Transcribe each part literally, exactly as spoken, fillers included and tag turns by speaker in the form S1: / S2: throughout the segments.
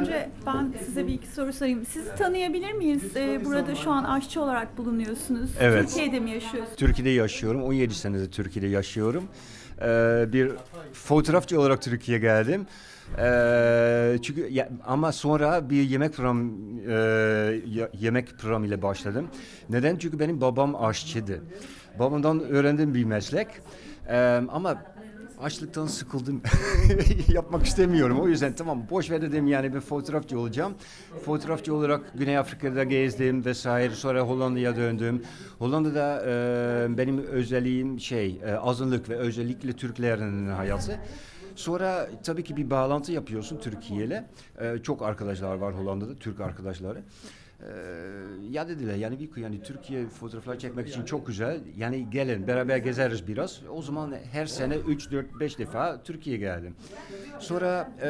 S1: önce ben size bir iki soru sorayım. Sizi tanıyabilir miyiz? Ee, burada şu an aşçı olarak bulunuyorsunuz.
S2: Evet.
S1: Türkiye'de mi yaşıyorsunuz?
S2: Türkiye'de yaşıyorum. on yedi senedir Türkiye'de yaşıyorum. Ee, bir fotoğrafçı olarak Türkiye'ye geldim. Ee, çünkü ya, ama sonra bir yemek program e, ya- yemek programı ile başladım. Neden? Çünkü benim babam aşçıydı. Babamdan öğrendim bir meslek. Ee, ama açlıktan sıkıldım. Yapmak istemiyorum. O yüzden tamam boş ver dedim, yani bir fotoğrafçı olacağım. Fotoğrafçı olarak Güney Afrika'da gezdim vesaire. Sonra Hollanda'ya döndüm. Hollanda'da e, benim özelliğim şey e, azınlık ve özellikle Türklerin hayatı. Sonra tabii ki bir bağlantı yapıyorsun Türkiye ile. E, çok arkadaşlar var Hollanda'da, Türk arkadaşları. Ee, ya dediler yani bir yani Türkiye fotoğraflar çekmek için çok güzel. Yani gelin beraber gezeriz biraz. O zaman her sene üç dört beş defa Türkiye'ye geldim. Sonra e,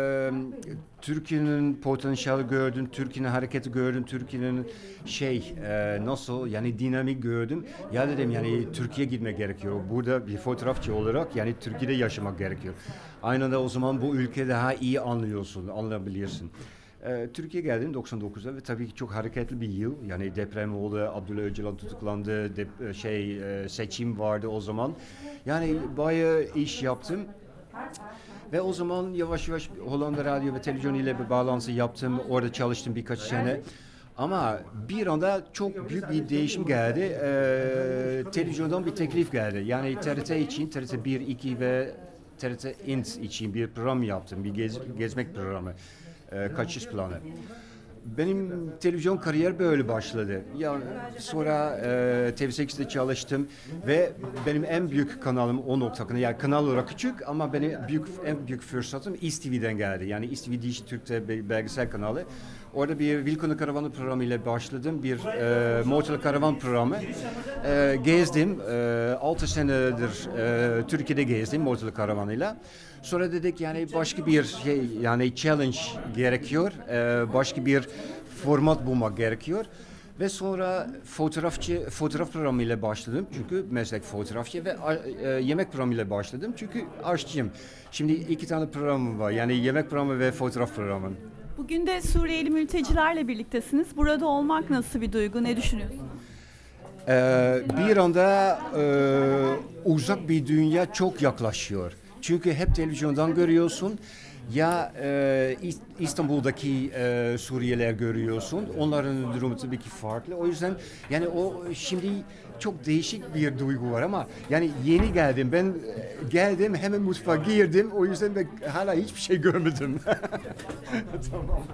S2: Türkiye'nin potansiyeli gördüm, Türkiye'nin hareketi gördüm, Türkiye'nin şey e, nasıl yani dinamik gördüm. Ya dedim yani Türkiye'ye gitmek gerekiyor. Burada bir fotoğrafçı olarak yani Türkiye'de yaşamak gerekiyor. Aynı anda o zaman bu ülke daha iyi anlıyorsun, anlayabilirsin. Ee, Türkiye'ye geldim doksan dokuzda ve tabii ki çok hareketli bir yıl. Yani deprem oldu, Abdullah Öcalan tutuklandı, dep- şey e, seçim vardı o zaman. Yani bayağı iş yaptım. Ve o zaman yavaş yavaş Hollanda Radyo ve Televizyon ile bir bağlantı yaptım. Orada çalıştım birkaç sene. Ama bir anda çok büyük bir değişim geldi. Ee, televizyondan bir teklif geldi. Yani T R T için, T R T bir, iki ve T R T Int için bir program yaptım. Bir gez, gezmek programı. Ee, kaçış planı. Benim televizyon kariyer böyle başladı. Ya sonra e, T V sekizde çalıştım ve benim en büyük kanalım o nokta kanal. Yani kanal olarak küçük ama benim büyük en büyük fırsatım İz T V'den geldi. Yani İz T V Diş Türk'te bir belgesel kanalı. Orada bir Wilcon'un Karavanı programı ile başladım. Bir e, Motel Karavan programı. E, gezdim. E, altı senedir e, Türkiye'de gezdim Motel Karavanı'yla. Sonra dedik yani başka bir şey yani challenge gerekiyor. E, başka bir format bulmak gerekiyor. Ve sonra fotoğrafçı fotoğraf programı ile başladım. Çünkü meslek fotoğrafçı ve e, yemek programı ile başladım. Çünkü aşçıyım. Şimdi iki tane programım var. Yani yemek programı ve fotoğraf programı.
S1: Bugün de Suriyeli mültecilerle birliktesiniz. Burada olmak nasıl bir duygu? Ne düşünüyorsunuz?
S2: Ee, bir anda e, uzak bir dünya çok yaklaşıyor. Çünkü hep televizyondan görüyorsun. Ya e, İstanbul'daki e, Suriyeliler görüyorsun. Onların durumu tabii ki farklı. O yüzden yani o şimdi çok değişik bir duygu var ama yani yeni geldim. Ben e, geldim hemen mutfağa girdim. O yüzden ben hala hiçbir şey görmedim. Tamam.